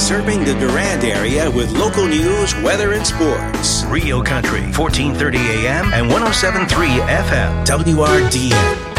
serving the Durand area with local news, weather, and sports. Rio Country, 1430 AM and 107.3 FM. WRDN.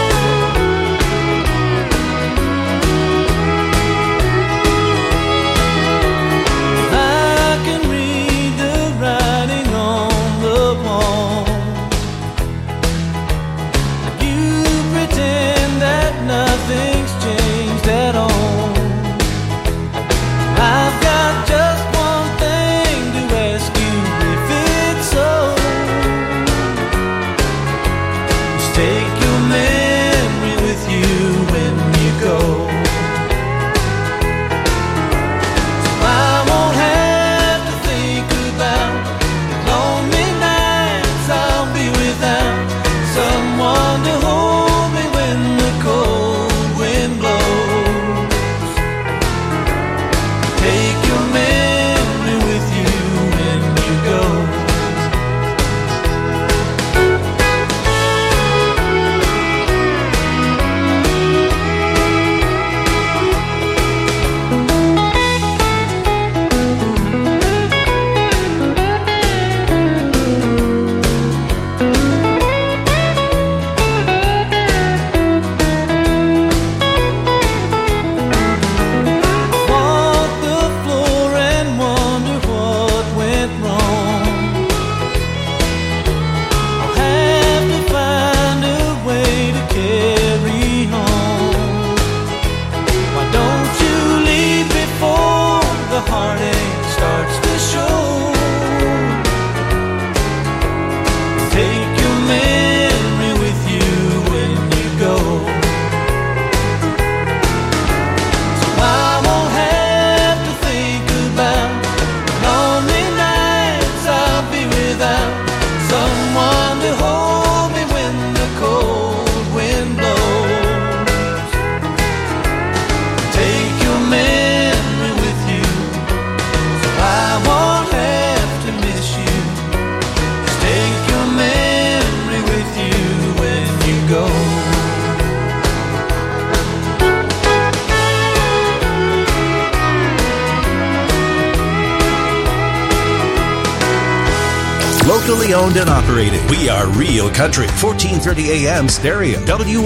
Locally owned and operated. We are Real Country. 1430 AM stereo.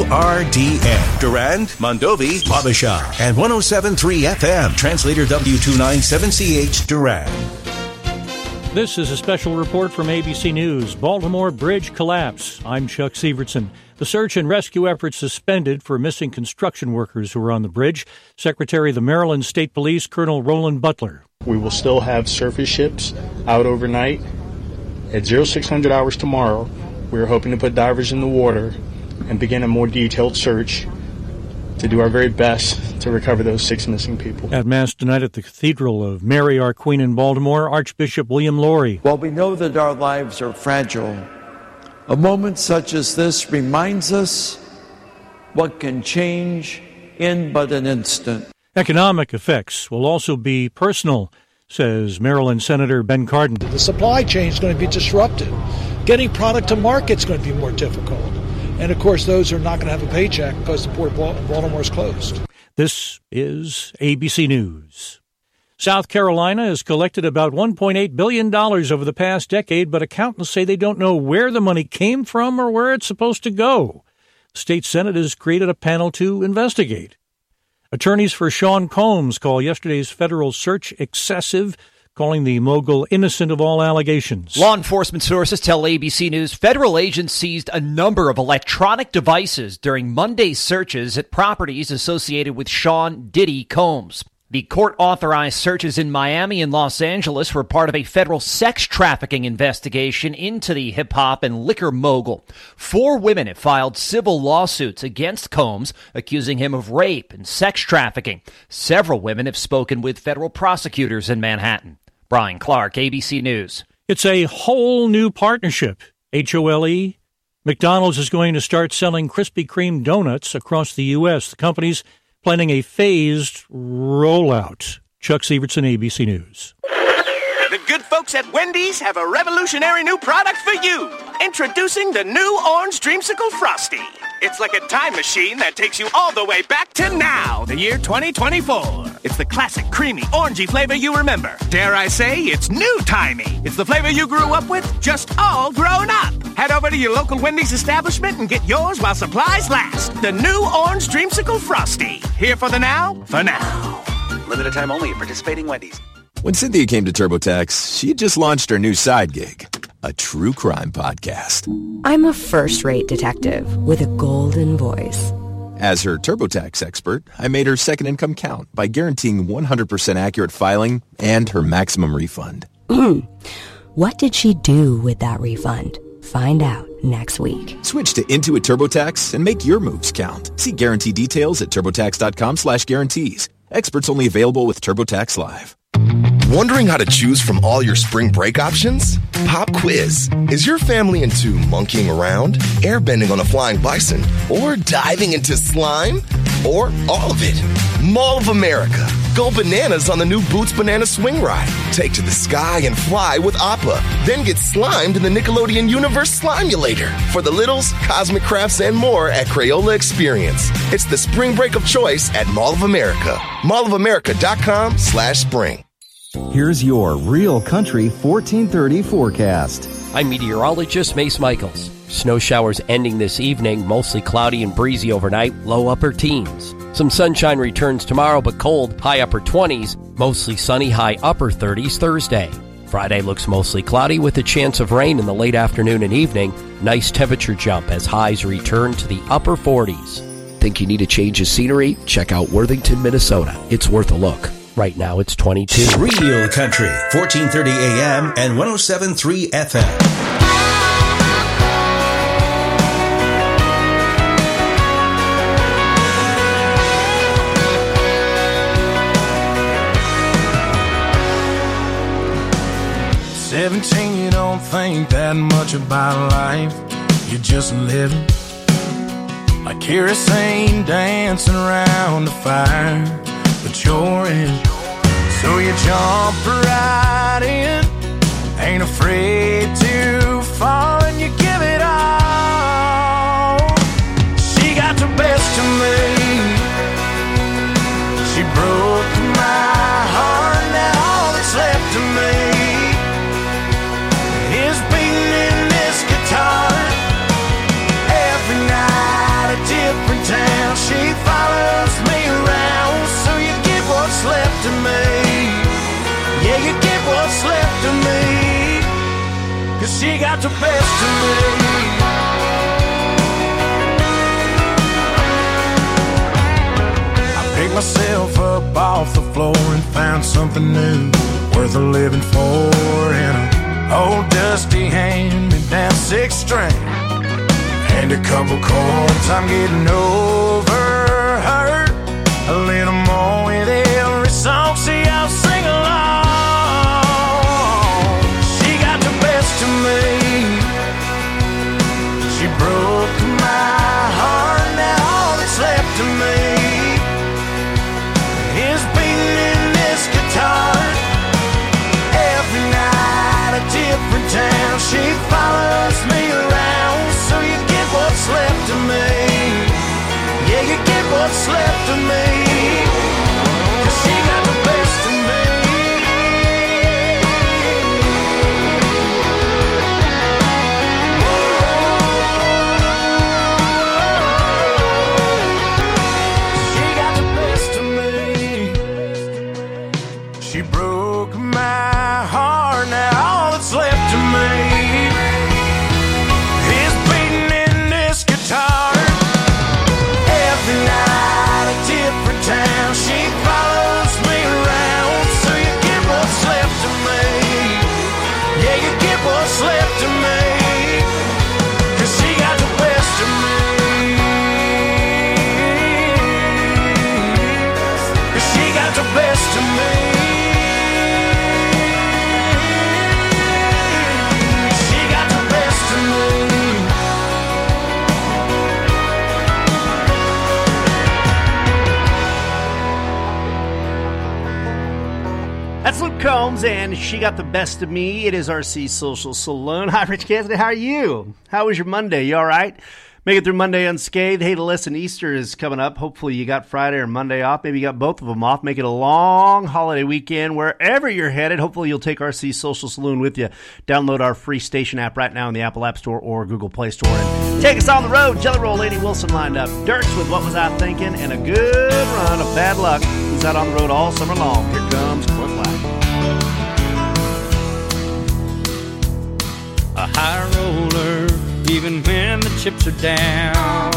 WRDN. Durand, Mondovi, Wabasha. And 107.3 FM. Translator W297CH Durand. This is a special report from ABC News. Baltimore bridge collapse. I'm Chuck Sievertson. The search and rescue efforts suspended for missing construction workers who were on the bridge. Secretary of the Maryland State Police, Colonel Roland Butler. We will still have surface ships out overnight. At 0600 hours tomorrow, we are hoping to put divers in the water and begin a more detailed search to do our very best to recover those 6 missing people. At Mass tonight at the Cathedral of Mary Our Queen in Baltimore, Archbishop William Lori. While we know that our lives are fragile, a moment such as this reminds us what can change in but an instant. Economic effects will also be personal, says Maryland Senator Ben Cardin. The supply chain is going to be disrupted. Getting product to market is going to be more difficult. And, of course, those are not going to have a paycheck because the Port of Baltimore is closed. This is ABC News. South Carolina has collected about $1.8 billion over the past decade, but accountants say they don't know where the money came from or where it's supposed to go. The state Senate has created a panel to investigate. Attorneys for Sean Combs call yesterday's federal search excessive, calling the mogul innocent of all allegations. Law enforcement sources tell ABC News federal agents seized a number of electronic devices during Monday's searches at properties associated with Sean Diddy Combs. The court-authorized searches in Miami and Los Angeles were part of a federal sex trafficking investigation into the hip-hop and liquor mogul. 4 women have filed civil lawsuits against Combs, accusing him of rape and sex trafficking. Several women have spoken with federal prosecutors in Manhattan. Brian Clark, ABC News. It's a whole new partnership. HOLE. McDonald's is going to start selling Krispy Kreme donuts across the U.S. The company's planning a phased rollout. Chuck Sievertson, ABC News. The good folks at Wendy's have a revolutionary new product for you. Introducing the new Orange Dreamsicle Frosty. It's like a time machine that takes you all the way back to now, the year 2024. It's the classic, creamy, orangey flavor you remember. Dare I say, it's new-timey. It's the flavor you grew up with, just all grown up. Head over to your local Wendy's establishment and get yours while supplies last. The new Orange Dreamsicle Frosty. Here for the now, for now. Limited time only at participating Wendy's. When Cynthia came to TurboTax, she had just launched her new side gig, a true crime podcast. I'm a first-rate detective with a golden voice. As her TurboTax expert, I made her second income count by guaranteeing 100% accurate filing and her maximum refund. What did she do with that refund? Find out next week. Switch to Intuit TurboTax and make your moves count. See guarantee details at TurboTax.com/guarantees. Experts only available with TurboTax Live. Wondering how to choose from all your spring break options? Pop quiz. Is your family into monkeying around, airbending on a flying bison, or diving into slime? Or all of it? Mall of America. Go bananas on the new Boots Banana Swing Ride. Take to the sky and fly with Appa. Then get slimed in the Nickelodeon Universe Slimulator. For the littles, cosmic crafts, and more at Crayola Experience. It's the spring break of choice at Mall of America. mallofamerica.com/spring. Here's your Real Country 1430 forecast. I'm meteorologist Mace Michaels. Snow showers ending this evening, mostly cloudy and breezy overnight, low upper teens. Some sunshine returns tomorrow, but cold, high upper 20s, mostly sunny, high upper 30s Thursday. Friday looks mostly cloudy with a chance of rain in the late afternoon and evening. Nice temperature jump as highs return to the upper 40s. Think you need a change of scenery? Check out Worthington, Minnesota. It's worth a look. Right now it's 22. Real Country, 1430 AM and 107.3 FM. You don't think that much about life. You're just living like kerosene dancing around the fire, but you're in. So you jump right in, ain't afraid to fall, and you give it all. She got the best of me. She broke my heart, now all that's left of me is beating in this guitar. Every night a different town, she follows me around. So you get what's left of me. Yeah, you get what's left of me, 'cause she got the best of me. I picked myself up off the floor and found something new, worth a living for, in a old dusty hand-me-down 6-string and a couple chords. I'm getting over her a little more with every song. See, I'll sing along. She got the best of me. She broke my heart, now all that's left of me is beating in this guitar. Every night a different town, she follows me around. So you get what's left of me. Yeah, you get what's left of me, 'cause she got the best of me. She got the best of me. She broke my heart, now all that's left of me is beating in this guitar. Every night a different town, she follows me around. So you get what's left of me. Yeah, you get what's left of me, 'cause she got the best of me. 'Cause she got the best of me. She got the best of me. That's Luke Combs, and She Got the Best of Me. It is RC Social Saloon. Hi, Rich Cassidy. How are you? How was your Monday? You all right? Make it through Monday unscathed. Hey, listen, Easter is coming up. Hopefully you got Friday or Monday off. Maybe you got both of them off. Make it a long holiday weekend wherever you're headed. Hopefully you'll take RC Social Saloon with you. Download our free station app right now in the Apple App Store or Google Play Store. And take us on the road. Jelly Roll Lady Wilson lined up. Dirks with What Was I Thinking? And a good run of Bad Luck. He's out on the road all summer long. Here comes Clint Black. A high roller, even when the chips are down.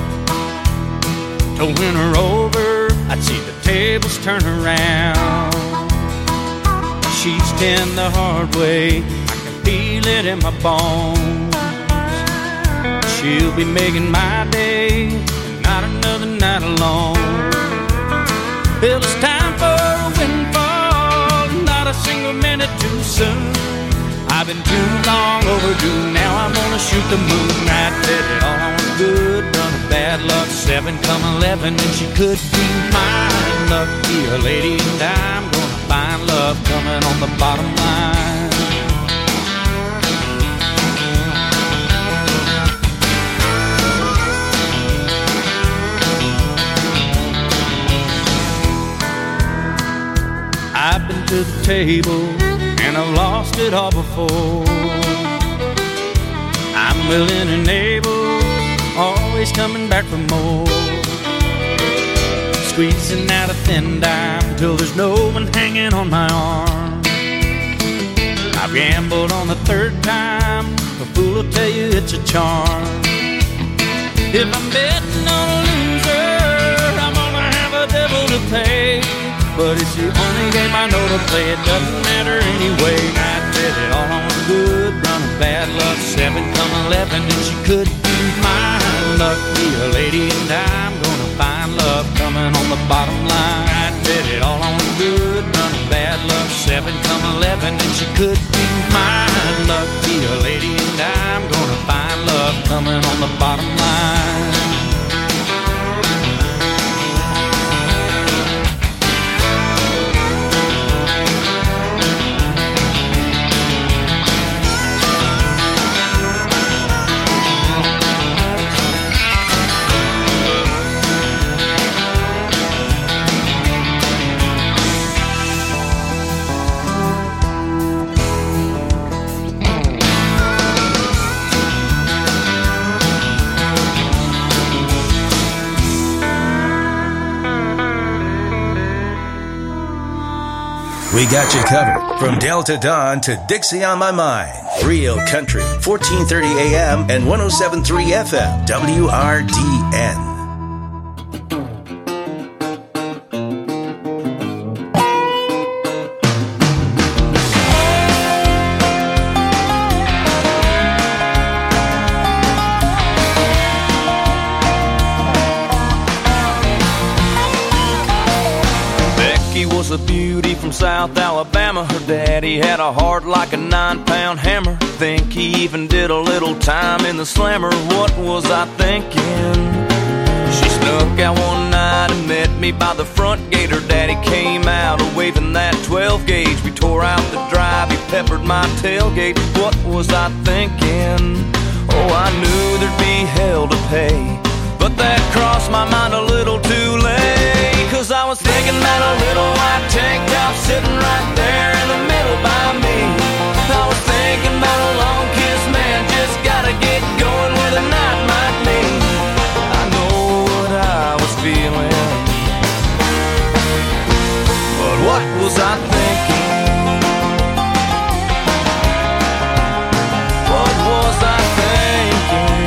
To win her over, I'd see the tables turn around. She's 10 the hard way, I can feel it in my bones. She'll be making my day, not another night alone. Well, it's time for a windfall, not a single minute too soon. I've been too long overdue, now I'm gonna shoot the moon. I bet it all on a good run of bad luck. 7 come 11 and she could be mine. Lucky a lady and I'm gonna find love coming on the bottom line. I've been to the table and I've lost it all before. I'm willing and able, always coming back for more. Squeezing out a thin dime till there's no one hanging on my arm. I've gambled on the 3rd time, a fool will tell you it's a charm. If I'm betting on a loser, I'm gonna have a devil to pay. But it's the only game I know to play, it doesn't matter anyway. I bet it all on a good run of bad luck. 7 come 11 and she could be mine. Lucky a lady and I'm gonna find love coming on the bottom line. I bet it all on a good run of bad luck. 7 come 11 and she could be mine. Lucky a lady and I'm gonna find love coming on the bottom line. We got you covered from Delta Dawn to Dixie on My Mind. Real Country, 1430 AM and 107.3 FM, WRDN. A beauty from South Alabama. Her daddy had a heart like a 9-pound hammer. Think he even did a little time in the slammer. What was I thinking? She snuck out one night and met me by the front gate. Her daddy came out waving that 12 gauge. We tore out the drive, he peppered my tailgate. What was I thinking? Oh, I knew there'd be hell to pay, but that crossed my mind a little too late. Cause I was thinking about a little white tank top sitting right there in the middle by me. I was thinking about a long kiss, man, just gotta get going where the night might be. I know what I was feeling, but what was I thinking? What was I thinking?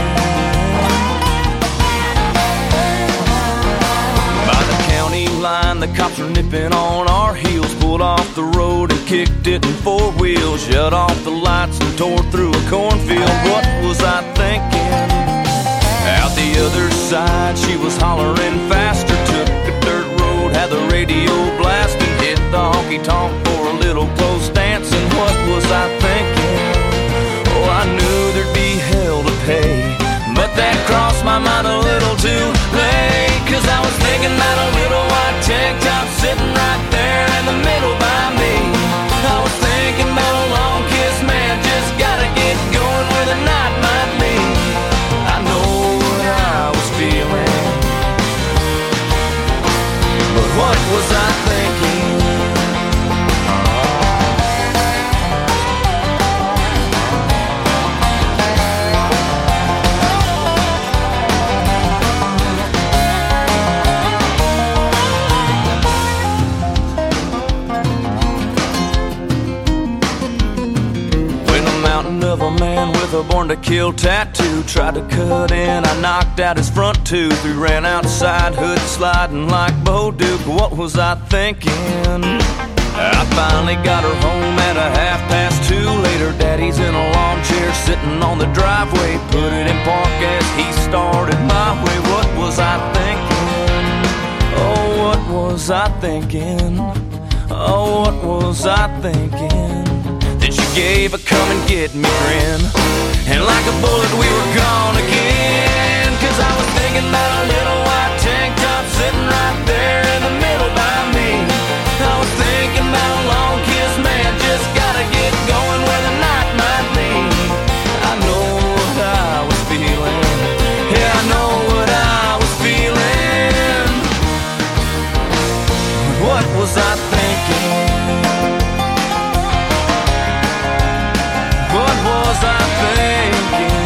Line, the cops were nipping on our heels. Pulled off the road and kicked it in 4 wheels. Shut off the lights and tore through a cornfield. What was I thinking? Out the other side, she was hollering faster. Took a dirt road, had the radio blasting. Hit the honky-tonk for a little close dancing. What was I thinking? Oh, I knew there'd be hell to pay, but that crossed my mind a little too late. Cause I was thinking about a little white tank top sitting right there in the middle by me. I was thinking about a long kiss, man, just gotta get going where the night might be. I know of a man with a born to kill tattoo. Tried to cut in, I knocked out his front tooth. We ran outside, hood sliding like Bo Duke. What was I thinking? I finally got her home at 2:30. Later, Daddy's in a lawn chair sitting on the driveway. Put it in park as he started my way. What was I thinking? Oh, what was I thinking? Oh, what was I thinking? Then she gave a come and get me grin, and like a bullet we were gone again. Cause I was thinking about a little white tank top sitting right there in the middle by me. I was thinking about a long kiss, man, just gotta get going where the night might be. I know what I was feeling, yeah, I know what I was feeling. What was I thinking? What was I thinking?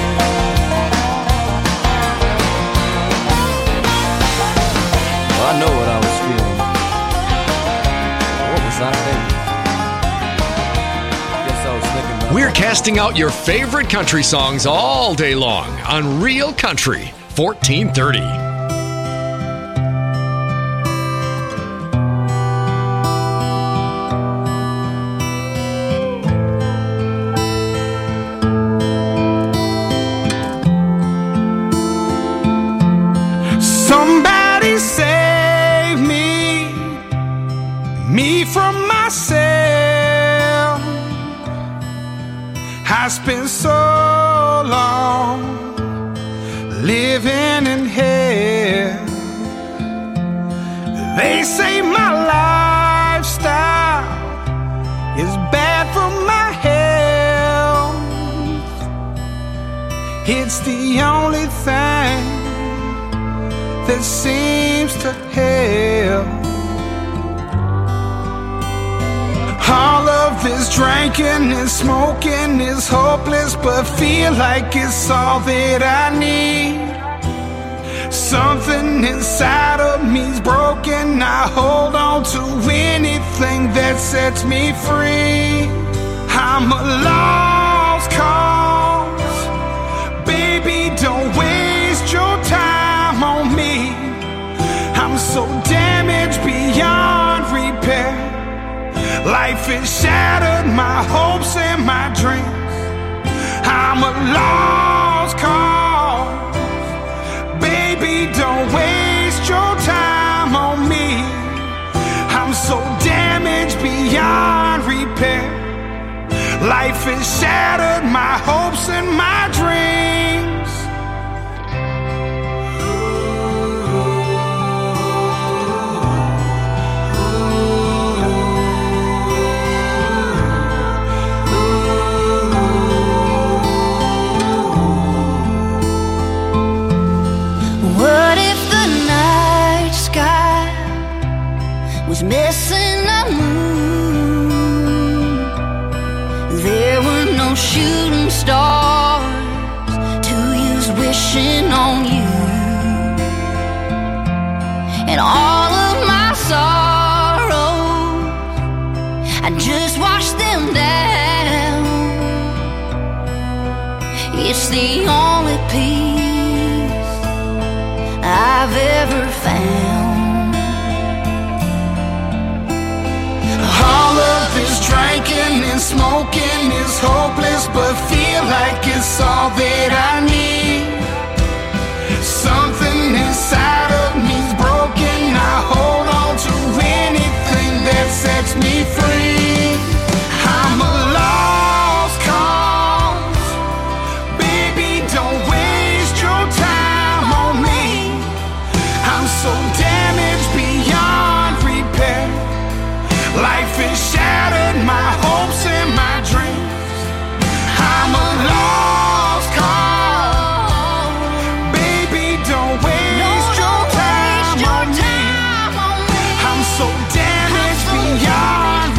I know what I was feeling. What was I thinking? Guess I was thinking about. We're casting out your favorite country songs all day long on Real Country 1430. Somebody save me from myself. I spent so long living in hell. They say my lifestyle is bad for my health. It's the only thing that seems to help. All of this drinking and smoking is hopeless, but feel like it's all that I need. Something inside of me's broken. I hold on to anything that sets me free. I'm a lost cause. Baby, don't waste your time on me. I'm so damaged beyond repair. Life has shattered my hopes and my dreams. I'm a lost cause. Baby, don't waste your time on me. I'm so damaged beyond repair. Life has shattered my hopes and my dreams. What if the night sky was missing a moon? There were no shooting stars to use wishing on you. And all of my sorrows, I just washed them down. It's the only peace I've ever found. All of this drinking and smoking is hopeless, but feel like it's all that I need. Something inside of me's broken. I hold on to anything that sets me free. I'm a lost cause. Baby, don't waste your time on me. I'm so damaged beyond repair. Life has shattered my hopes and my dreams. I'm a lost cause. Baby, don't waste your time on me. I'm so damaged beyond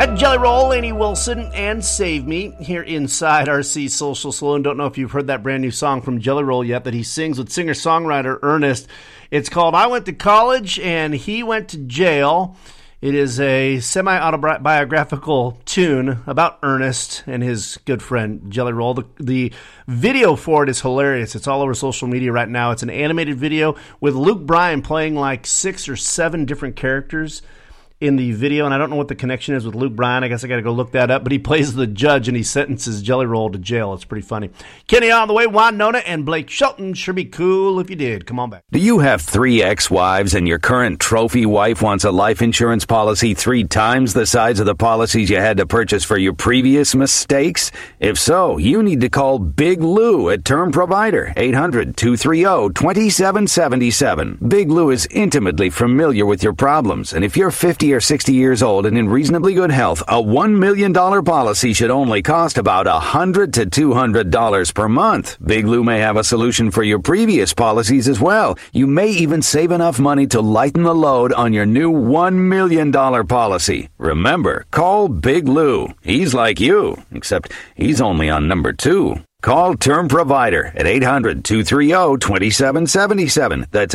At Jelly Roll, Lainey Wilson, and Save Me here inside RC Social Saloon. Don't know if you've heard that brand new song from Jelly Roll yet that he sings with singer-songwriter Ernest. It's called I Went to College and He Went to Jail. It is a semi-autobiographical tune about Ernest and his good friend Jelly Roll. The video for it is hilarious. It's all over social media right now. It's an animated video with Luke Bryan playing like 6 or 7 different characters in the video, and I don't know what the connection is with Luke Bryan. I guess I got to go look that up, but he plays the judge, and he sentences Jelly Roll to jail. It's pretty funny. Kenny on the way, Winona, and Blake Shelton. Sure be cool if you did. Come on back. Do you have 3 ex-wives and your current trophy wife wants a life insurance policy 3 times the size of the policies you had to purchase for your previous mistakes? If so, you need to call Big Lou at Term Provider, 800-230-2777. Big Lou is intimately familiar with your problems, and if you're 50 or 60 years old and in reasonably good health, a $1 million policy should only cost about $100 to $200 per month. Big Lou may have a solution for your previous policies as well. You may even save enough money to lighten the load on your new $1 million policy. Remember, call Big Lou. He's like you, except he's only on number 2. Call Term Provider at 800-230-2777. That's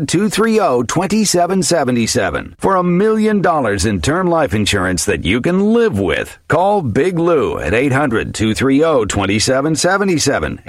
800-230-2777. For $1 million in term life insurance that you can live with. Call Big Lou at 800-230-2777.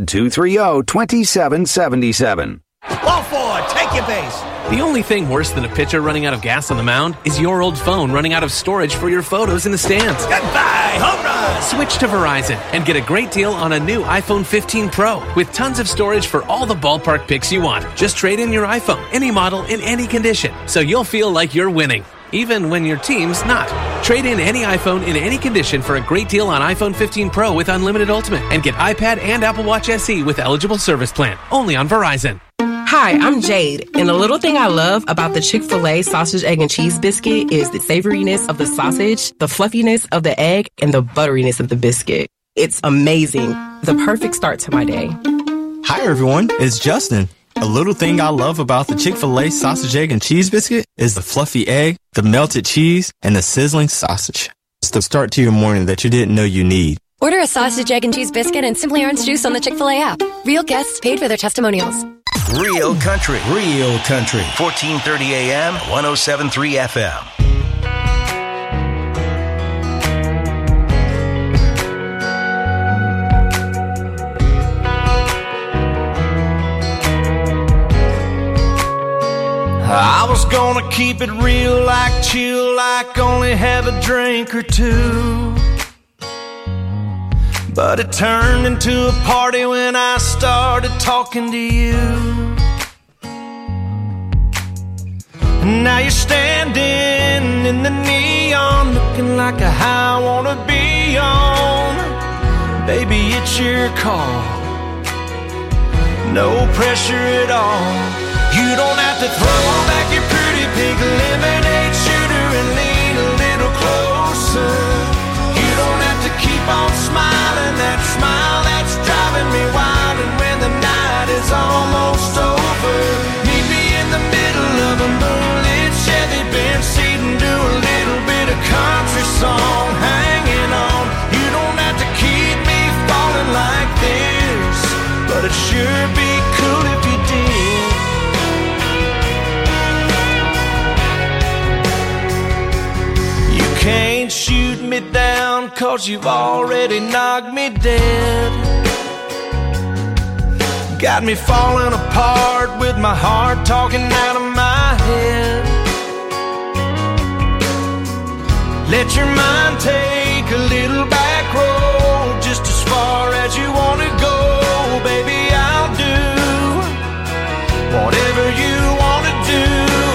800-230-2777. Ball forward, take your base. The only thing worse than a pitcher running out of gas on the mound is your old phone running out of storage for your photos in the stands. Goodbye, home run! Switch to Verizon and get a great deal on a new iPhone 15 Pro with tons of storage for all the ballpark pics you want. Just trade in your iPhone, any model, in any condition, so you'll feel like you're winning, even when your team's not. Trade in any iPhone in any condition for a great deal on iPhone 15 Pro with Unlimited Ultimate and get iPad and Apple Watch SE with eligible service plan. Only on Verizon. Hi, I'm Jade, and the little thing I love about the Chick-fil-A sausage, egg, and cheese biscuit is the savoriness of the sausage, the fluffiness of the egg, and the butteriness of the biscuit. It's amazing. The perfect start to my day. Hi, everyone. It's Justin. A little thing I love about the Chick-fil-A sausage, egg, and cheese biscuit is the fluffy egg, the melted cheese, and the sizzling sausage. It's the start to your morning that you didn't know you need. Order a sausage, egg, and cheese biscuit and Simply Orange Juice on the Chick-fil-A app. Real guests paid for their testimonials. Real country. 1430 AM, 107.3 FM. I was gonna keep it real, like chill, like only have a drink or two. But it turned into a party when I started talking to you. And now you're standing in the neon, looking like a high I wanna be on. Baby, it's your call, no pressure at all. You don't have to throw back your pretty pink lemonade shooter and lean a little closer. You don't have to keep on smiling, that smile that's driving me wild. And when the night is almost over, meet me in the middle of a moonlit Chevy Benz seat and do a little bit of country song, hanging on. You don't have to keep me falling like this, but it sure be cool if you did. You can't shoot me down 'cause you've already knocked me dead. Got me falling apart with my heart talking out of my head. Let your mind take a little back road, just as far as you want to go. Baby, I'll do whatever you want to do,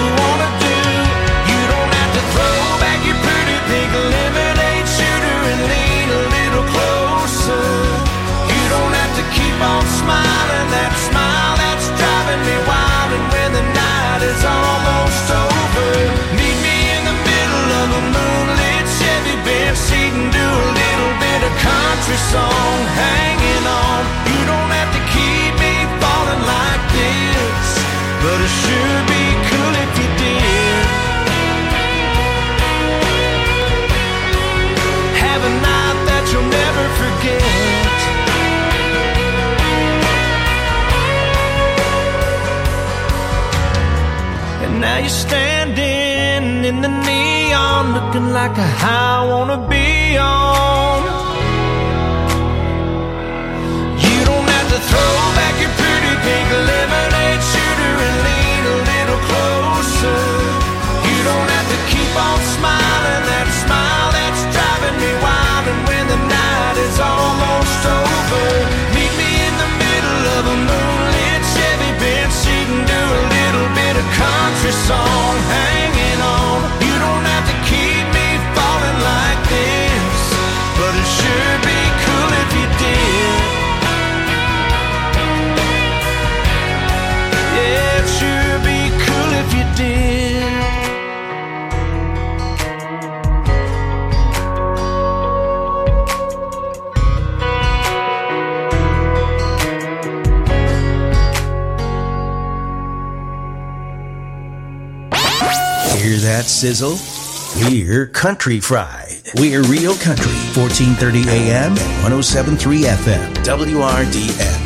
You don't have to throw back your pretty pink lemonade shooter and lean a little closer. You don't have to keep on smiling, that smile that's driving me wild. And when the night is almost over, meet me in the middle of a moonlit Chevy Benz seat and do a little bit of country song, hanging on. You don't have to keep me falling like this, but it sure be cool if you did. neon, looking like a high I wanna be on. You don't have to throw back your pretty pink lemonade shooter and lean a little closer. You don't have to keep on smiling that smile that's driving me wild. And when the night is almost over, meet me in the middle of a moonlit Chevy bench seat and do a little bit of country song hanging on. You don't have to keep me falling like this, but it sure be cool if you did. Yeah, it sure be cool if you did. Hear that sizzle? We're Country Fried. We're Real Country, 1430 AM and 107.3 FM, WRDN.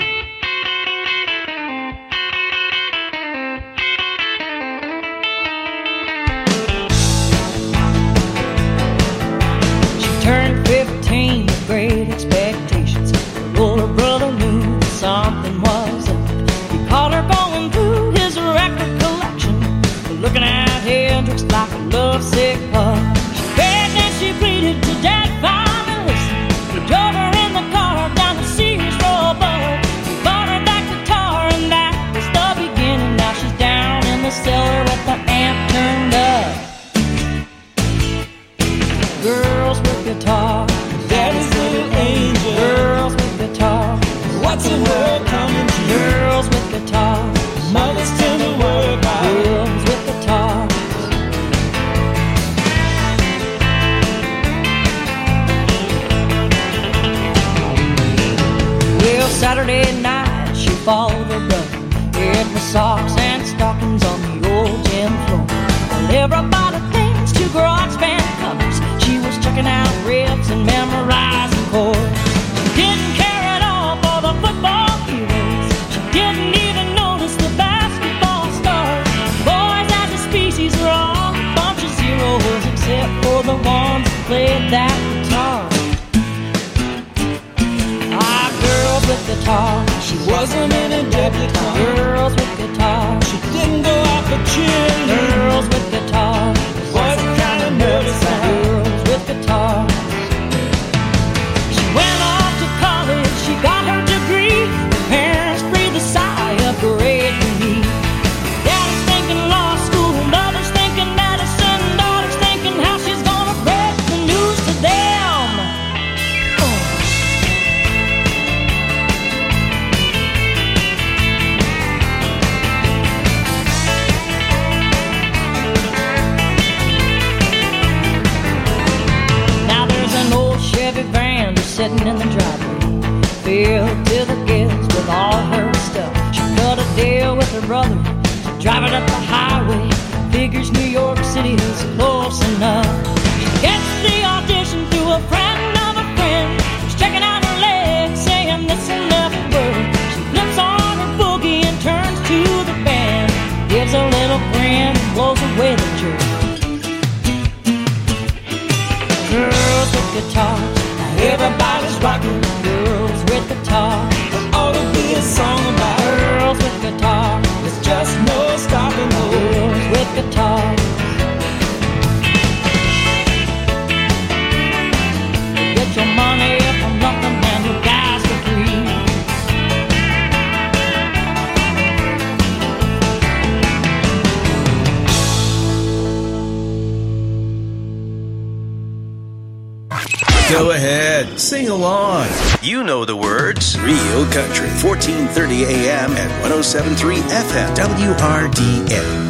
She turned 15 with great expectations. Her older brother knew that something was up. He caught her going through his record collection, looking at Hendrix like a lovesick pup. She begged and she pleaded to Dad finally listen. He drove her in the car down to Sears Roebuck. He bought her that guitar and that was the beginning. Now she's down in the cellar with the amp turned up. Girls with guitars, Daddy's little angel. Girls with guitars, what's the world coming to? Girls with guitars, mothers tell the world about. Girls with guitars. Well, Saturday night she followed her brother, wearing the socks and stockings on the old gym floor. Well, everybody thinks to garage band covers. She was checking out riffs and memorizing chords. She didn't care at all for the football heroes. She didn't even notice the basketball stars. Boys as a species are all a bunch of zeros, except for the ones who played that guitar. Girls with guitars, she wasn't in a debutante. Girls with guitars, she didn't go out for cheerleading. Girls with guitars, wasn't kind of nervous. Girls with guitars. She went off to college, she got her degree. Her parents breathed a sigh of great relief. Daddy's thinking law school, mother's thinking medicine, daughter's thinking how she's gonna break the news to them. Van is sitting in the driveway, filled to the gills with all her stuff. She cut a deal with her brother to drive it up the highway. Figures New York City is close enough. She gets the audition through a friend of a friend. She's checking out her legs, saying this will never work. She flips on her boogie and turns to the band, gives a little grin and blows away the jerk. Girls with guitars, everybody's rocking. Girls with guitars, there ought to be a song about girls with guitars. There's just no stopping girls with guitars. You get your money from nothing and your guys for free. Go ahead, sing along. You know the words. Real Country, 1430 AM and 107.3 FM, WRDN.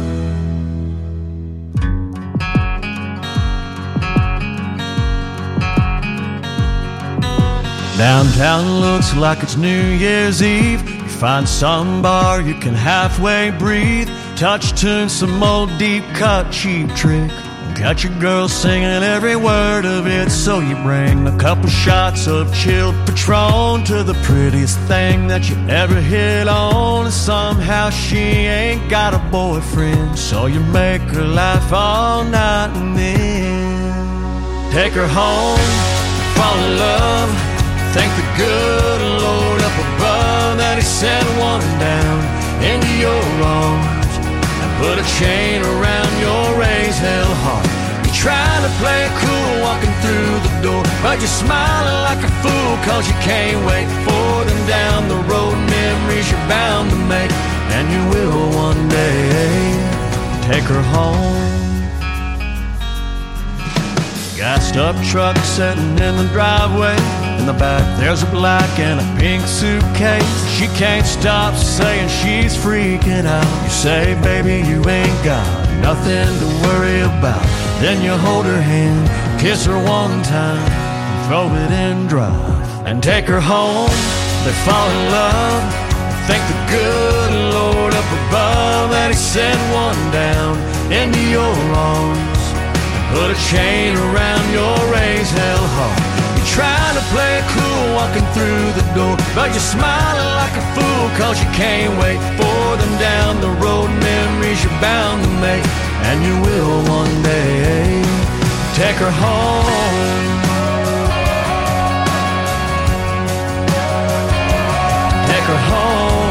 Downtown looks like it's New Year's Eve. You find some bar you can halfway breathe. Touch tune, some old deep cut cheap trick. Got your girl singing every word of it, so you bring a couple shots of chilled Patron to the prettiest thing that you ever hit on. And somehow she ain't got a boyfriend, so you make her laugh all night and then take her home, fall in love. Thank the good Lord up above that he sent one down into your arms and put a chain around your raised hell heart. You're trying to play it cool walking through the door, but you're smiling like a fool cause you can't wait for them down the road. Memories you're bound to make, and you will one day take her home. Gassed up truck sitting in the driveway. In the back there's a black and a pink suitcase. She can't stop saying she's freaking out. You say, baby, you ain't got nothing to worry about. Then you hold her hand, kiss her one time, and throw it in drive and take her home. They fall in love. Thank the good Lord up above that he sent one down into your arms. Put a chain around your raised hell heart. You're trying to play it cool walking through the door, but you're smiling like a fool cause you can't wait for them down the road. Memories you're bound to make, and you will one day take her home. Take her home.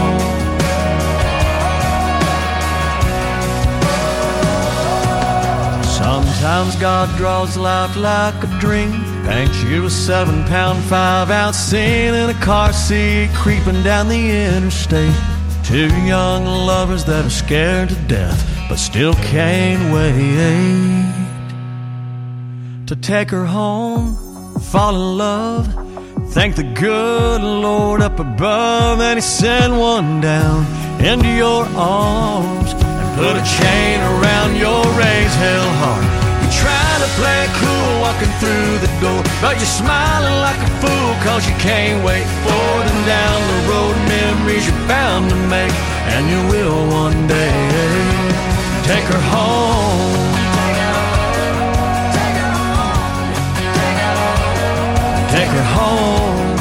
Sometimes God draws life like a dream, paints you a 7-pound 5-ounce scene in a car seat creeping down the interstate. Two young lovers that are scared to death but still can't wait to take her home, fall in love. Thank the good Lord up above that he sent one down into your arms and put a chain around your raised hell heart. You're trying to play it cool walking through the door, but you're smiling like a fool cause you can't wait for them down the road. Memories you're bound to make, and you will one day take her home. Take her home.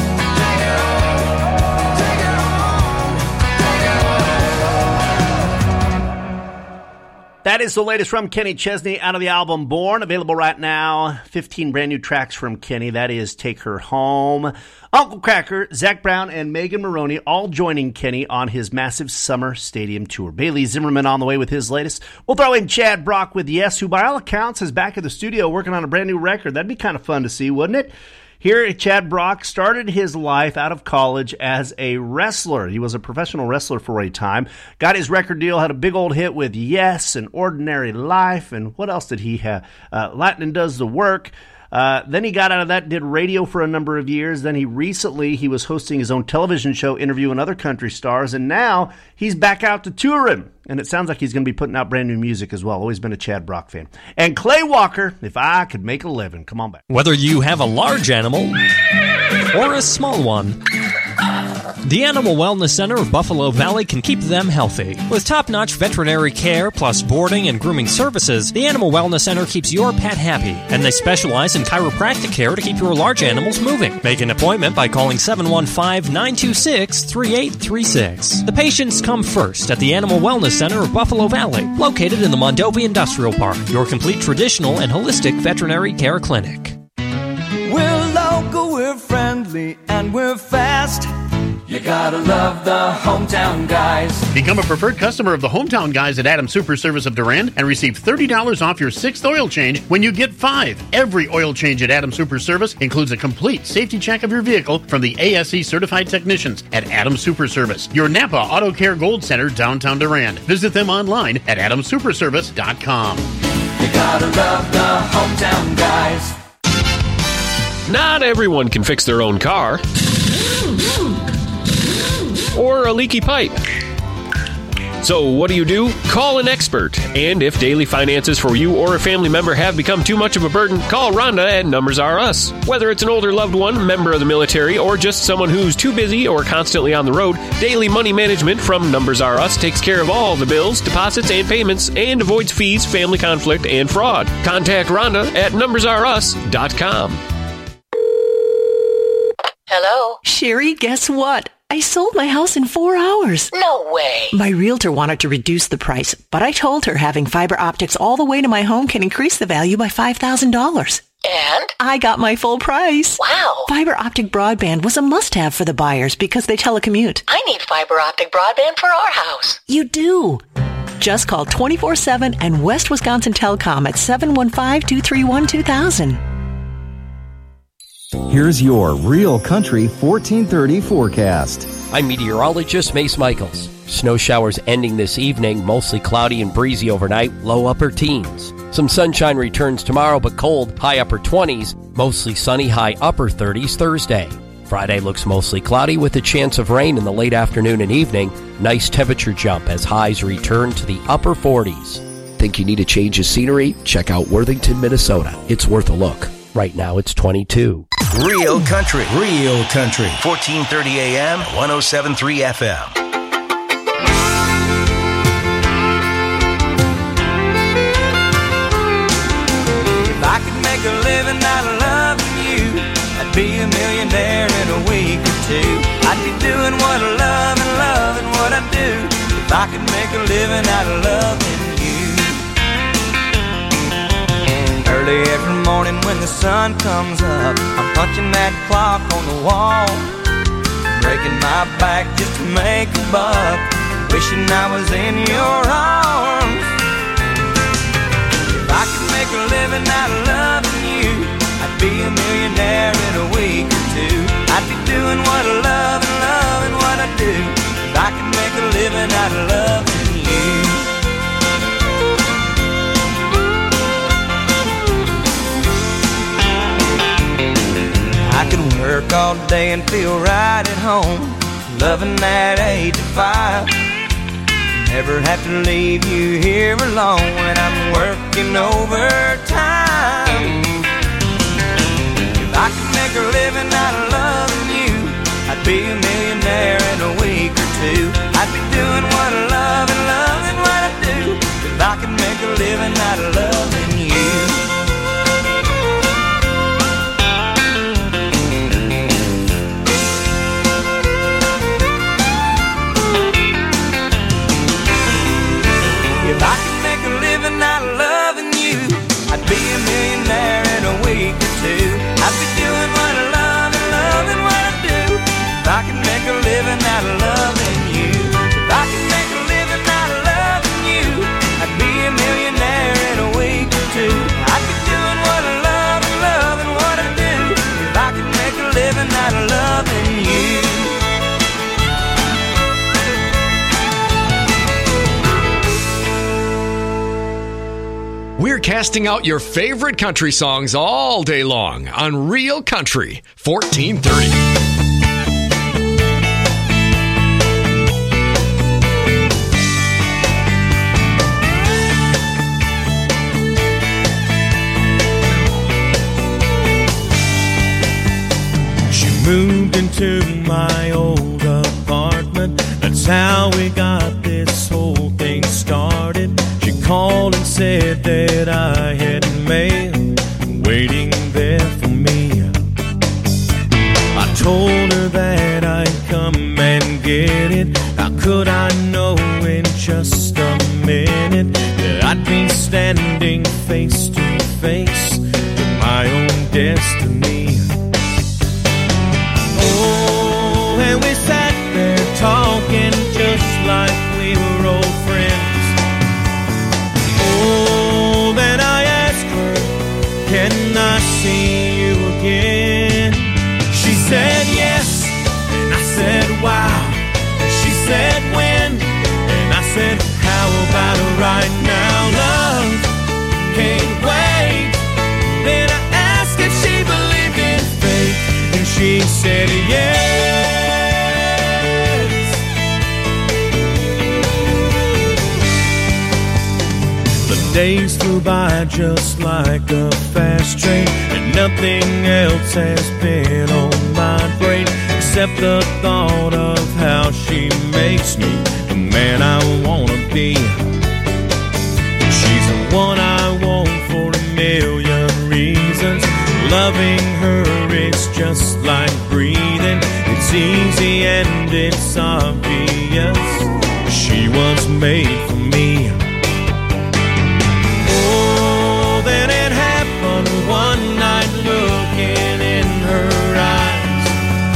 That is the latest from Kenny Chesney out of the album Born, available right now. 15 brand new tracks from Kenny. That is Take Her Home. Uncle Kracker, Zach Brown, and Megan Maroney all joining Kenny on his massive summer stadium tour. Bailey Zimmerman on the way with his latest. We'll throw in Chad Brock with Yes, who by all accounts is back at the studio working on a brand new record. That'd be kind of fun to see, wouldn't it? Here, Chad Brock started his life out of college as a wrestler. He was a professional wrestler for a time. Got his record deal, had a big old hit with Yes and Ordinary Life. And what else did he have? Lightning Does the Work. Then he got out of that, did radio for a number of years. Then he was hosting his own television show, interviewing other country stars. And now he's back out to touring. And it sounds like he's going to be putting out brand new music as well. Always been a Chad Brock fan. And Clay Walker, If I Could Make a Living. Come on back. Whether you have a large animal or a small one, the Animal Wellness Center of Buffalo Valley can keep them healthy. With top-notch veterinary care plus boarding and grooming services, the Animal Wellness Center keeps your pet happy, and they specialize in chiropractic care to keep your large animals moving. Make an appointment by calling 715-926-3836. The patients come first at the Animal Wellness Center of Buffalo Valley, located in the Mondovi Industrial Park, your complete traditional and holistic veterinary care clinic. We're local, we're friendly, and we're fast. You gotta love the Hometown Guys. Become a preferred customer of the Hometown Guys at Adams Super Service of Durand and receive $30 off your 6th oil change when you get 5. Every oil change at Adams Super Service includes a complete safety check of your vehicle from the ASE certified technicians at Adams Super Service, your Napa Auto Care Gold Center, downtown Durand. Visit them online at adamsuperservice.com. You gotta love the Hometown Guys. Not everyone can fix their own car or a leaky pipe. So what do? Call an expert. And if daily finances for you or a family member have become too much of a burden, call Rhonda at Numbers Are Us. Whether it's an older loved one, member of the military, or just someone who's too busy or constantly on the road, Daily Money Management from Numbers Are Us takes care of all the bills, deposits, and payments and avoids fees, family conflict, and fraud. Contact Rhonda at numbersarus.com. Hello? Sherry, guess what? I sold my house in 4 hours. No way. My realtor wanted to reduce the price, but I told her having fiber optics all the way to my home can increase the value by $5,000. And? I got my full price. Wow. Fiber optic broadband was a must-have for the buyers because they telecommute. I need fiber optic broadband for our house. You do. Just call 24/7 and West Wisconsin Telecom at 715-231-2000. Here's your Real Country 1430 forecast. I'm meteorologist Mace Michaels. Snow showers ending this evening, mostly cloudy and breezy overnight, low upper teens. Some sunshine returns tomorrow, but cold, high upper 20s, mostly sunny, high upper 30s Thursday. Friday looks mostly cloudy with a chance of rain in the late afternoon and evening. Nice temperature jump as highs return to the upper 40s. Think you need a change of scenery? Check out Worthington, Minnesota. It's worth a look. Right now it's 22. Real Country. 1430 AM, 107.3 FM. If I could make a living out of loving you, I'd be a millionaire in a week or two. I'd be doing what I love and loving what I do. If I could make a living out of loving you. Early every morning when the sun comes up, I'm punching that clock on the wall, breaking my back just to make a buck, wishing I was in your arms. If I could make a living out of loving you, I'd be a millionaire in a week or two. I'd be doing what I love and loving what I do. If I could make a living out of loving you. I could work all day and feel right at home, loving that 8 to 5. Never have to leave you here alone when I'm working overtime. If I could make a living out of loving you, I'd be a millionaire in a week or two. I'd be doing what I love and loving what I do. If I could make a living out of loving you. If I could make a living out of loving you, I'd be a millionaire in a week or two. I'd be doing what I love and loving what I do. If I could make a living out of loving you. If I could make a living out of loving you, I'd be a millionaire in a week or two. I'd be doing what I love and loving what I do. If I could make a living out of loving you. We're casting out your favorite country songs all day long on Real Country 1430. She moved into my old apartment. That's how we got this whole thing started. She called and said that I had mail waiting there for me. I told her that I'd come and get it. How could I know in just a minute that I'd be standing face to face with my own destiny? Oh, and we sat there talking just like we were old friends. Oh, then I asked her, can I see you again? She said yes, and I said wow. She said when, and I said how about right now? Love can't wait. Then I asked if she believed in fate, and she said yes. days flew by just like a fast train, and nothing else has been on my brain except the thought of how she makes me the man I wanna be. She's the one I want for a million reasons. Loving her is just like breathing. It's easy and it's obvious. She was made for me. Oh, then it happened one night, looking in her eyes.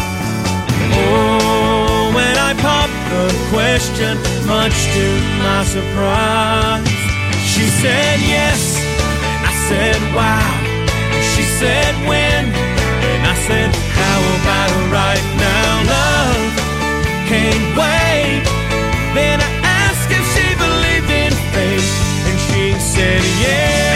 Oh, when I popped the question, much to my surprise, she said yes, and I said wow. She said when, and I said how about right now? Love can't wait. Then I asked if she believed in fate, and she said yes.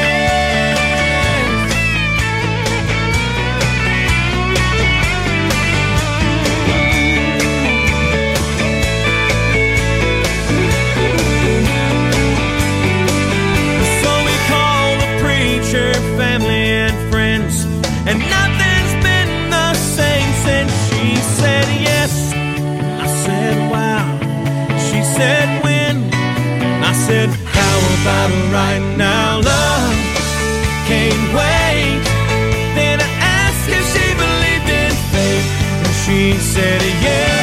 So we called the preacher, family and friends, and nothing's been the same since she said yes. I said wow. She said when, I said how about right now? Love can't wait. Then I asked if she believed in fate, and she said yeah.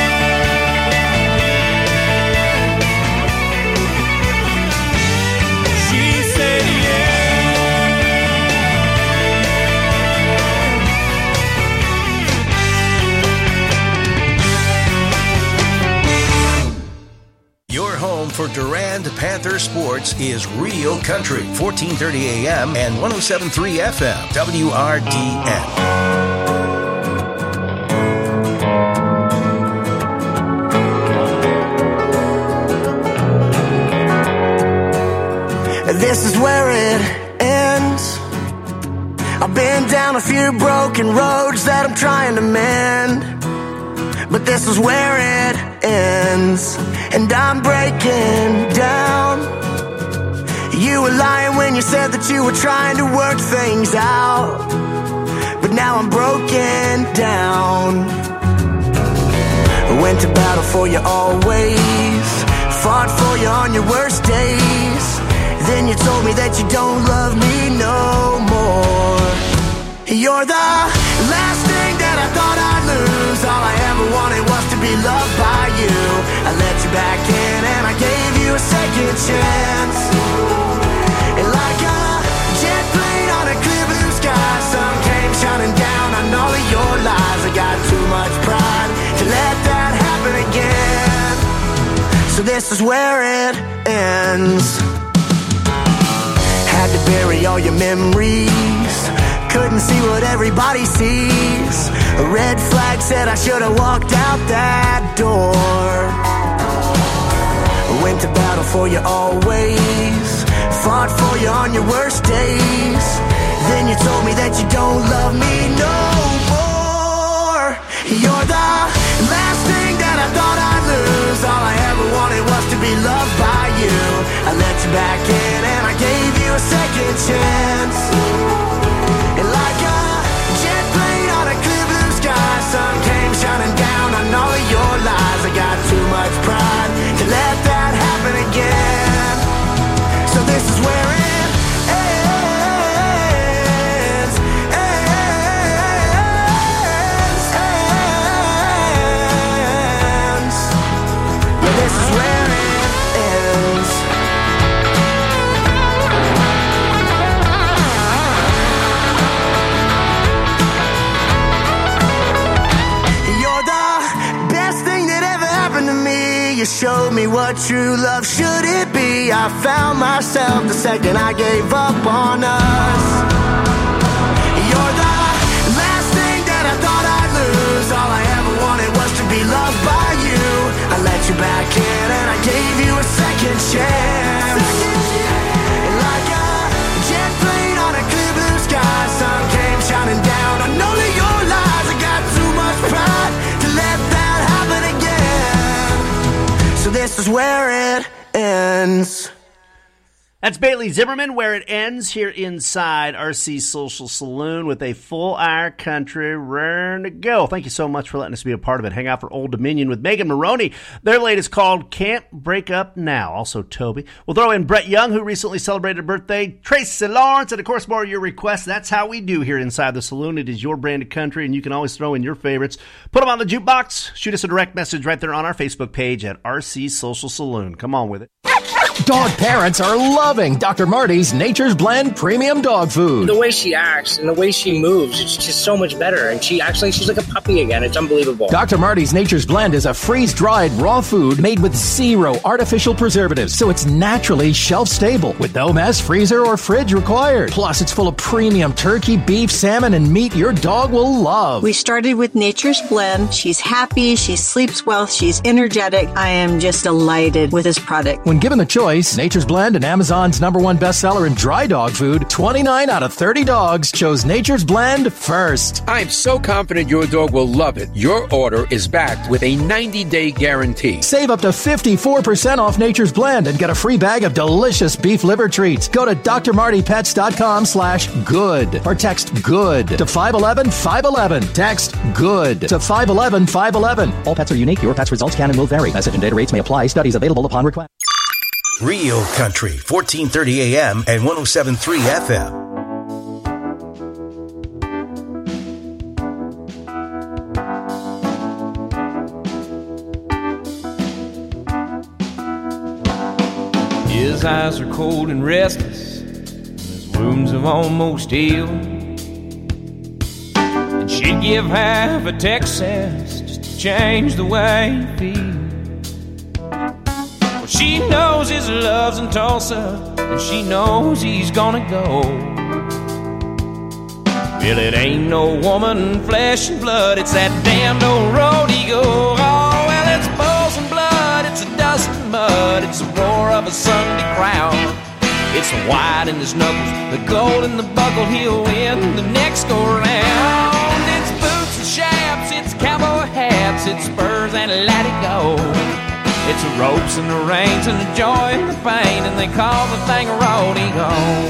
She said Your home for Durand Panther sports is Real Country, 1430 AM and 107.3 FM, WRDN. This is where it ends. I've been down a few broken roads that I'm trying to mend, but this is where it ends, and I'm breaking down. You were lying when you said that you were trying to work things out, but now I'm broken down. I went to battle for you always, fought for you on your worst days. Then you told me that you don't love me no more. You're the last thing that I thought I'd lose. All I ever wanted was to be loved by you. I let you back in and I gave you a second chance. And like a jet plane on a clear blue sky, sun came shining down on all of your lies. I got too much pride to let that happen again. So this is where it ends. Had to bury all your memories, couldn't see what everybody sees. A red flag said I should have walked out that door. I went to battle for you always, fought for you on your worst days. Then you told me that you don't love me no more. You're the last thing that I thought I'd lose. All I ever wanted was to be loved by you. I let you back in and I gave you a second chance. And like a jet plane on a clear blue sky, sun came shining down on all of your lies. I got too much pride to let that happen again. So this is where it showed me what true love should it be. I found myself the second I gave up on us. You're the last thing that I thought I'd lose. All I ever wanted was to be loved by you. I let you back in and I gave you a second chance. And like a jet plane on a clear blue sky, sun came shining down on all of your lies. I got too much pride to let that happen again. So this is where it ends. That's Bailey Zimmerman, where it ends here inside RC Social Saloon with a full hour country raring to go. Thank you so much for letting us be a part of it. Hang out for Old Dominion with Megan Maroney. Their latest called Can't Break Up Now. Also Toby. We'll throw in Brett Young, who recently celebrated a birthday, Tracy Lawrence, and of course more of your requests. That's how we do here inside the saloon. It is your brand of country, and you can always throw in your favorites. Put them on the jukebox. Shoot us a direct message right there on our Facebook page at RC Social Saloon. Come on with it. Dog parents are loving Dr. Marty's Nature's Blend Premium Dog Food. The way she acts and the way she moves, it's just so much better. And she's like a puppy again. It's unbelievable. Dr. Marty's Nature's Blend is a freeze-dried raw food made with 0 artificial preservatives, so it's naturally shelf-stable with no mess, freezer, or fridge required. Plus, it's full of premium turkey, beef, salmon, and meat your dog will love. We started with Nature's Blend. She's happy. She sleeps well. She's energetic. I am just delighted with this product. When given the choice, Nature's Blend and Amazon's #1 bestseller in dry dog food, 29 out of 30 dogs chose Nature's Blend first. I'm so confident your dog will love it. Your order is backed with a 90-day guarantee. Save up to 54% off Nature's Blend and get a free bag of delicious beef liver treats. Go to drmartypets.com/good or text GOOD to 511-511. Text GOOD to 511-511. All pets are unique. Your pet's results can and will vary. Message and data rates may apply. Studies available upon request. Real Country, 1430 AM and 107.3 FM. His eyes are cold and restless, his wounds have almost healed. And she'd give half a Texas just to change the way he feels. She knows his love's in Tulsa, and she knows he's gonna go. Well, it ain't no woman, flesh and blood, it's that damned old road he goes. Oh, well, it's bulls and blood, it's a dust and mud, it's the roar of a Sunday crowd. It's the white in his knuckles, the gold in the buckle, he'll win the next go round. It's boots and chaps, it's cowboy hats, it's spurs and let it go. It's the ropes and the reins and the joy and the pain, and they call the thing a rodeo.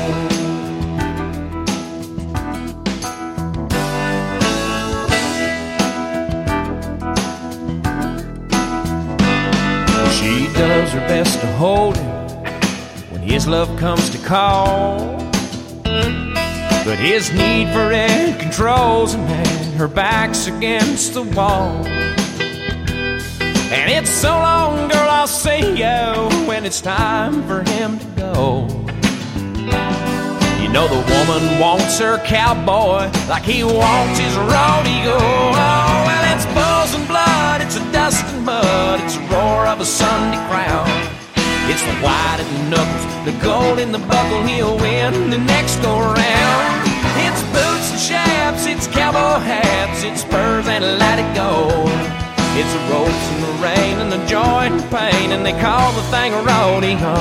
She does her best to hold him when his love comes to call, but his need for it controls him, and her back's against the wall. And it's so long, girl, I'll see you when it's time for him to go. You know the woman wants her cowboy like he wants his rodeo. Oh, well, it's bulls and blood, it's a dust and mud, it's the roar of a Sunday crowd. It's the white in the knuckles, the gold in the buckle, he'll win the next go round. It's boots and chaps, it's cowboy hats, it's spurs and let it go. It's the ropes and the rain and the joy and the pain, and they call the thing a rodeo.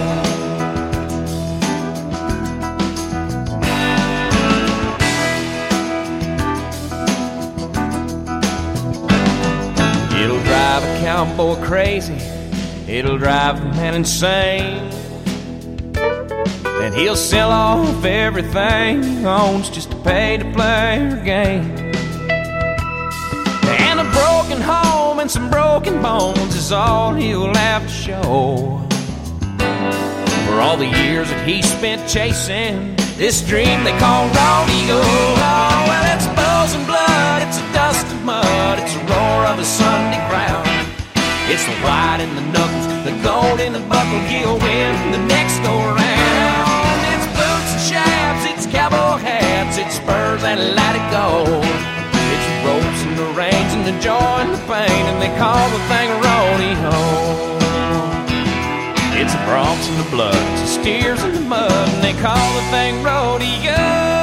It'll drive a cowboy crazy, it'll drive a man insane, and he'll sell off everything he owns just to pay to play her game. And a broken home and some broken bones is all he'll have to show for all the years that he spent chasing this dream they call rodeo. Oh, well, it's bulls and blood, it's a dust and mud, it's the roar of a Sunday crowd. It's the white in the knuckles, the gold in the buckle, he'll win the next go round. It's boots and chaps, it's cowboy hats, it's spurs and let it go. It's the ropes and the reins and the joy and the pain, and they call the thing a rodeo. It's the broncs and the blood, it's the steers and the mud, and they call the thing rodeo.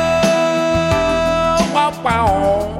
Wow, wow.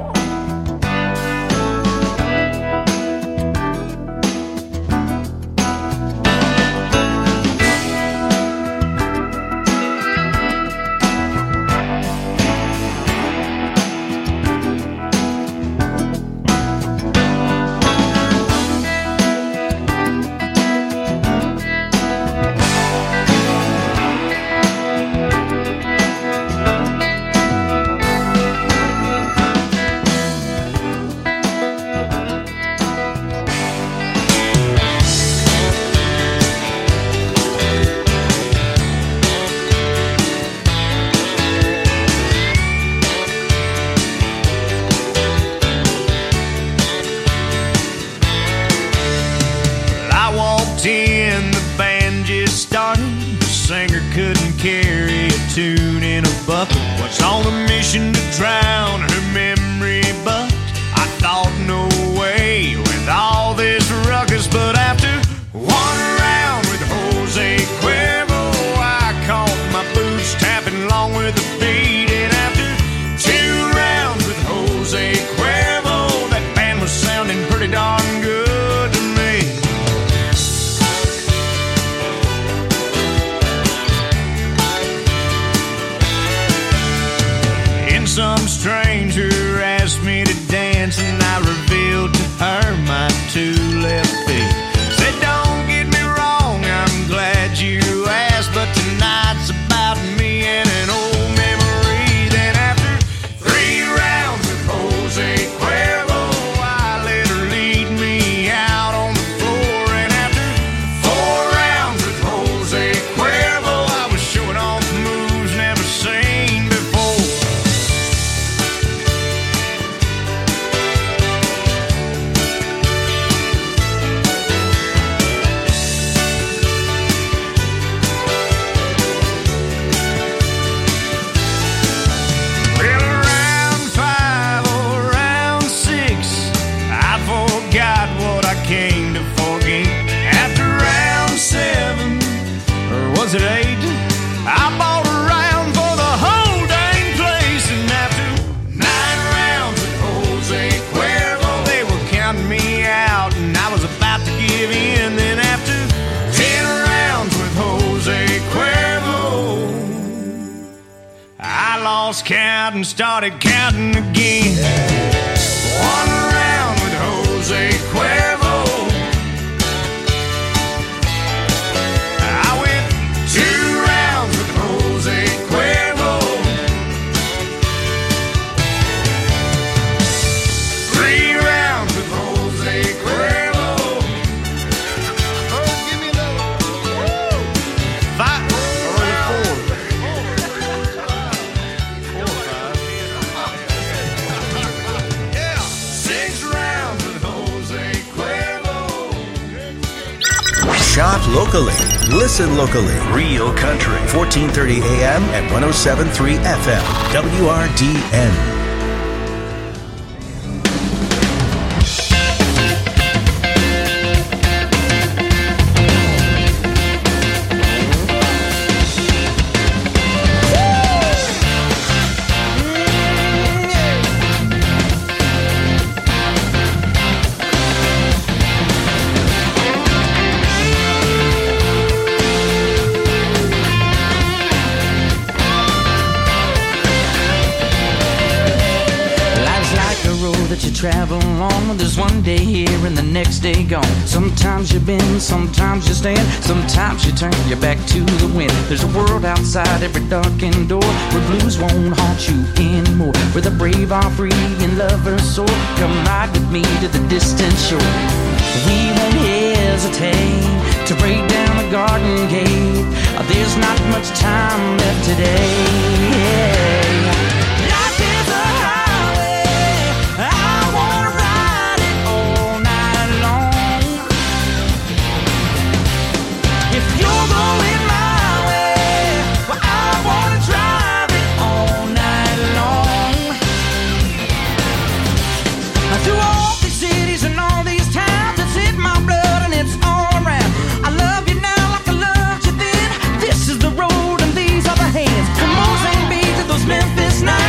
some stranger asked me to dance, and I revealed to her my 2 left feet. Said, don't get me wrong, I'm glad you asked, but tonight's about me and an old memory. Then after 3 rounds with Jose Cuervo, I let her lead me out on the floor. And after 4 rounds with Jose Cuervo, I was showing off moves never seen before. Well, around 5 or around 6, I forgot what I came to forget. After round 7, or was it 8, I bought a round for the whole dang place. And after 9 rounds with Jose Cuervo, they were counting me out, and I was about to give in. Then after 10 rounds with Jose Cuervo, I lost count and started counting again. 1 round with Jose Cuervo, I went 2 rounds with Jose Cuervo, 3 rounds with Jose Cuervo. Oh, give me another. 5 or 4. 6 rounds with Jose Cuervo. Shop locally. Listen locally. Real Country. 1430 AM and 107.3 FM. WRDN. That you travel along, there's one day here and the next day gone. Sometimes you bend, sometimes you stand, sometimes you turn your back to the wind. There's a world outside every darkened door where blues won't haunt you anymore, where the brave are free and lovers soar. Come ride with me to the distant shore. We won't hesitate to break down the garden gate. There's not much time left today. Life is a through all these cities and all these towns, it's in my blood and it's all around. I love you now like I loved you then. This is the road and these are the hands. Come on, St. Beats at those Memphis nights.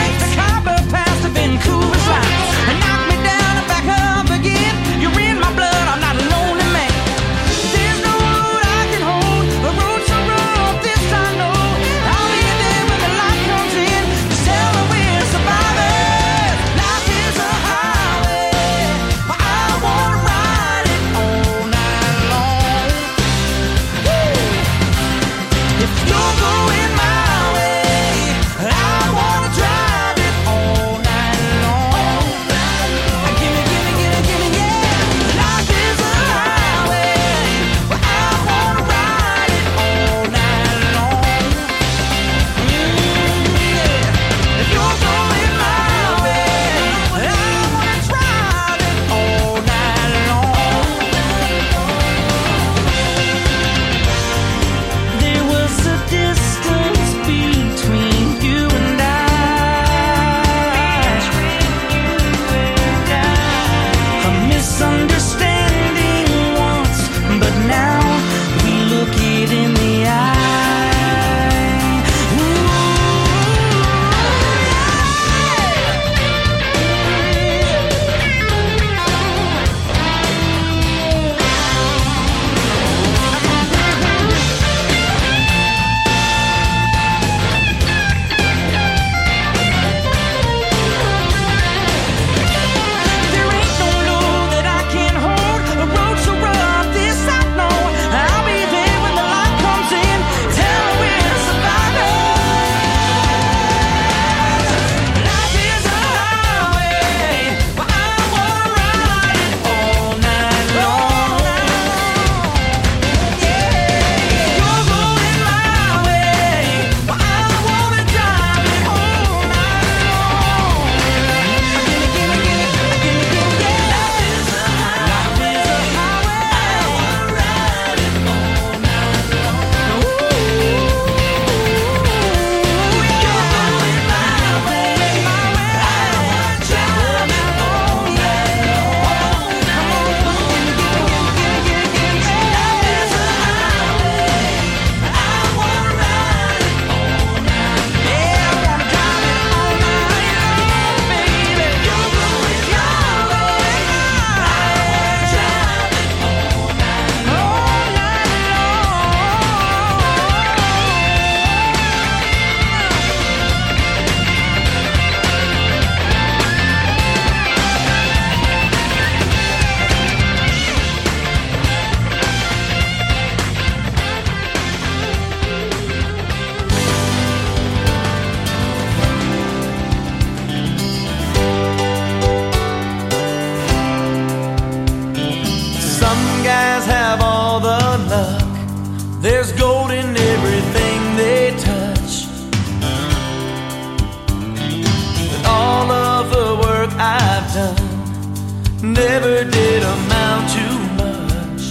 never did amount to much.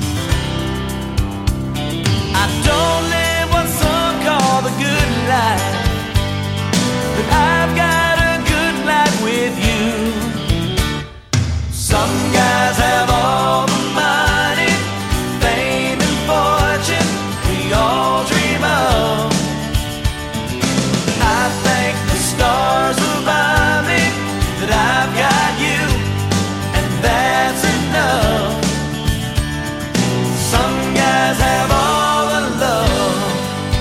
I don't live what some call the good life, but I've got a good life with you. Some guys have all the money, fame and fortune we all dream of. I thank the stars above me that I've got you, and that's enough. Some guys have all the love.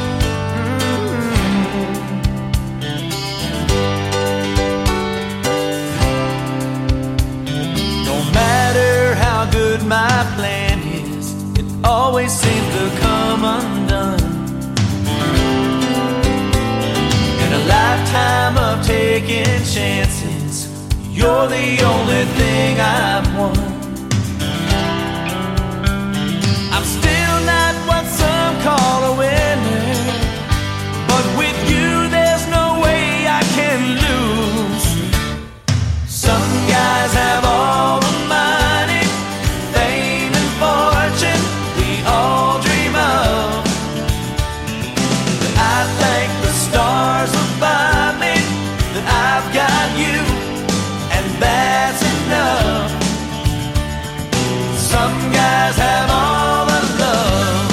No matter how good my plan is, it always seems to come undone. In a lifetime of taking chances, you're the only thing I've won. I'm still not what some call a winner, but with you there's no way I can lose. Some guys have all the money, fame and fortune we all dream of. But I thank the stars above me that I've got you, and that's enough. Some guys have all the love.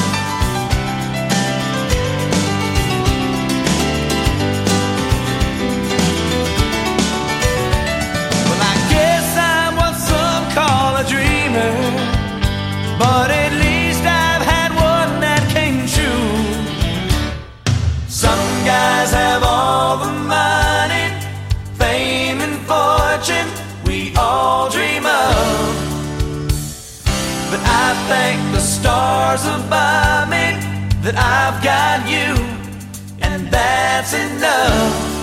Well, I guess I'm what some call a dreamer, but at least I've had one that came true. Some guys have all the money, fame and fortune we all dream of. But I thank the stars above me that I've got you, and that's enough.